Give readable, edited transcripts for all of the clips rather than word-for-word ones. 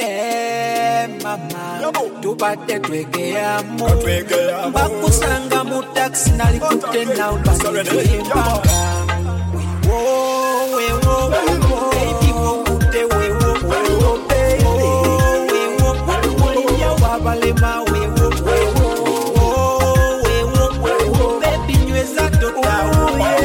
mama tubadde twegeyamu bakusanga mu taxi nalikute nawe banituyembanga wewo baby wokutte wewo baby wewo waliya wabalema wewo baby nyweza totawo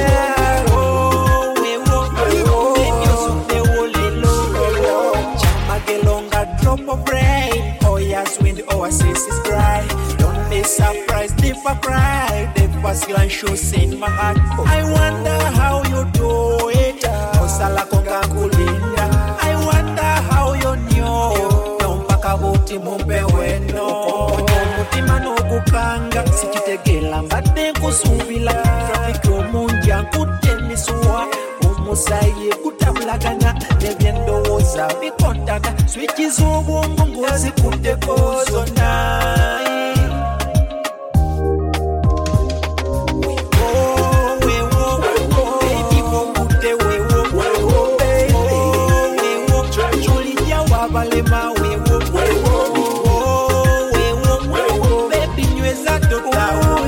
of rain, oh yes, when the oasis is dry. Don't be surprised if I cry. The first glance shows in my heart. I wonder how you do it. Osala konga kulinda. I wonder how you knew. Nampaka buti mumbe weno. Mutima no kukanga. Sikitegela mbade kusubila. Traffic omunja kutemiswa. Umusaye kutamlagana. Nebyendo woza bikontana. Switchi z'obwongo ng'ozikuddeko zonna. Baby wokutte wewo julijja wabalema wewo baby nyweza totawo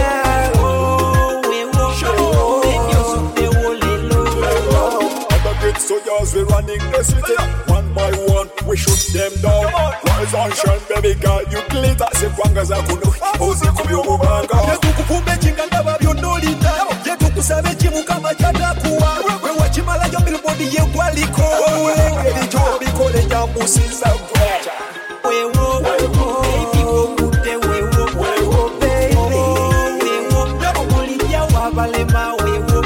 baby osuddewo lelo. Soldiers we running the city, one by one we shoot them down. Rise and shine, baby girl, you glitter. Sekwanga za kuno, ozi kubyobanga. Yetukukumbe chinganga babyonolita. Yetukusabe chimu kama chatakuwa. We wachimala yo billboard ye waliko. Engeri jo bikole jambusiza kwecha. Wewo baby wokutte wewo baby omulijja wabalema wewo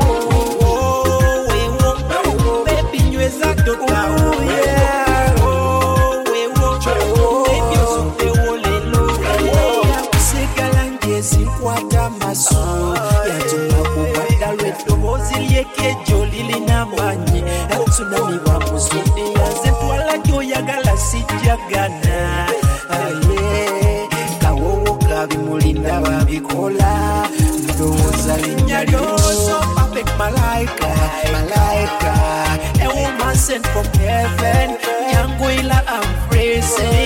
baby nyweza totawo baby osuddewo lelo yakusigala ngezikwata maso yatuma kubadda lw'eddoboozi ly'ekejjo lirina amaanyi tsunami bamuzudde yanze twala gy'oyagala sijjagana kawowo kabimulinda babikola ndowooza linnya lyoso perfect malaika a woman sent from heaven nyangwila I'm praising